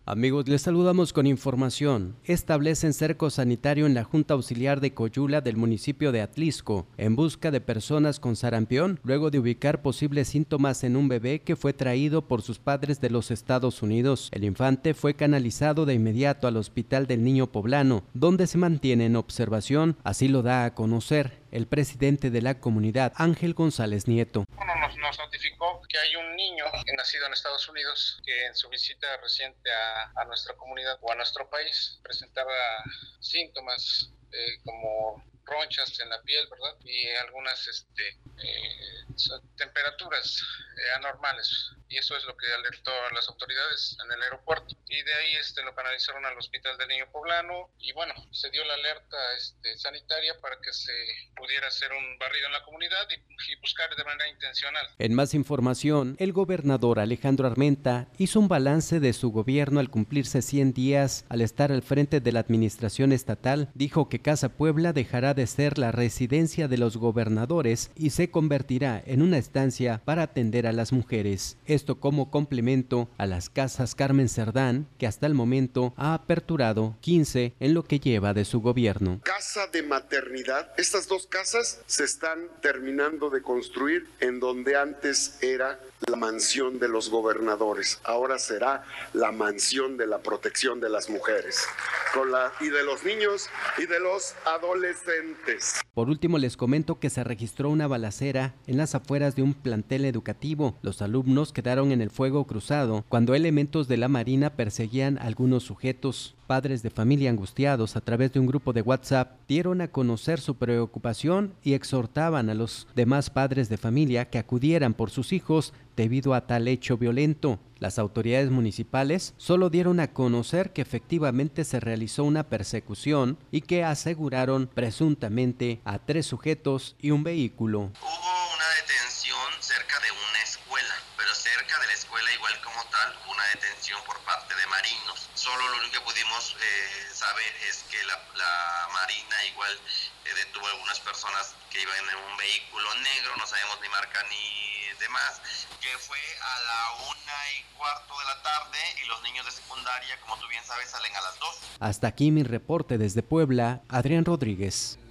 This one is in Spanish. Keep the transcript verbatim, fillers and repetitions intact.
Amigos, les saludamos con información. Establecen cerco sanitario en la Junta Auxiliar de Coyula del municipio de Atlisco en busca de personas con sarampión, luego de ubicar posibles síntomas en un bebé que fue traído por sus padres de los Estados Unidos. El infante fue canalizado de inmediato al Hospital del Niño Poblano, donde se mantiene en observación, así lo da a conocer el presidente de la comunidad, Ángel González Nieto. Bueno, nos, nos notificó que hay un niño nacido en Estados Unidos que en su visita reciente a, a nuestra comunidad o a nuestro país presentaba síntomas eh, como ronchas en la piel, ¿verdad? Y algunas este, eh, temperaturas eh, anormales. Y eso es lo que alertó a las autoridades en el aeropuerto. Y de ahí este, lo canalizaron al Hospital del Niño Poblano. Y bueno, se dio la alerta este, sanitaria para que se pudiera hacer un barrido en la comunidad y, y buscar de manera intencional. En más información, el gobernador Alejandro Armenta hizo un balance de su gobierno al cumplirse cien días al estar al frente de la administración estatal. Dijo que Casa Puebla dejará de ser la residencia de los gobernadores y se convertirá en una estancia para atender a las mujeres. Esto como complemento a las casas Carmen Cerdán, que hasta el momento ha aperturado quince en lo que lleva de su gobierno. Casa de maternidad, estas dos casas se están terminando de construir en donde antes era la mansión de los gobernadores, ahora será la mansión de la protección de las mujeres con la, y de los niños y de los adolescentes. Por último, les comento que se registró una balacera en las afueras de un plantel educativo. Los alumnos quedaron en el fuego cruzado cuando elementos de la Marina perseguían a algunos sujetos. Padres de familia angustiados a través de un grupo de WhatsApp dieron a conocer su preocupación y exhortaban a los demás padres de familia que acudieran por sus hijos debido a tal hecho violento. Las autoridades municipales solo dieron a conocer que efectivamente se realizó una persecución y que aseguraron presuntamente a tres sujetos y un vehículo. Hubo una detención cerca de una escuela, pero cerca de la escuela igual como tal, una detención por parte de marinos. Solo lo único que pudimos eh, saber es que la, la Marina igual eh, detuvo a algunas personas que iban en un vehículo negro, no sabemos ni marca ni demás, que fue a la una y cuarto de la tarde y los niños de secundaria, como tú bien sabes, salen a las dos. Hasta aquí mi reporte desde Puebla, Adrián Rodríguez.